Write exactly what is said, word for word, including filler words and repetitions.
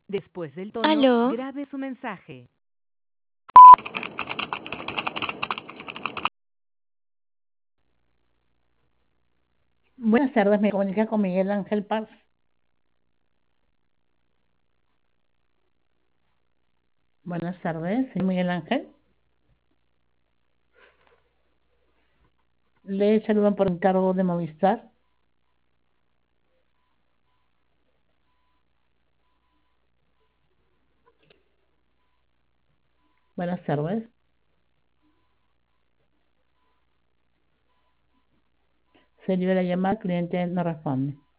Después del tono, Aló, grabe su mensaje. Buenas tardes, me comunica con Miguel Ángel Paz. Buenas tardes, soy Miguel Ángel. Le saludan por encargo de Movistar. Buenas tardes. Se dio la llamada, el cliente no responde.